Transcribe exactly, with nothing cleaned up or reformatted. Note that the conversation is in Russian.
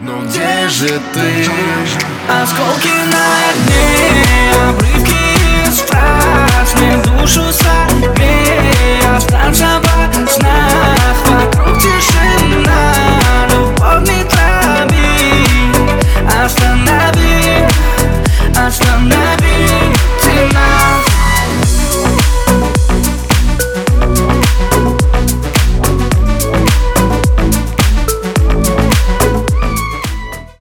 но где же ты? Осколки на дне, обрывки из фраз, мне душу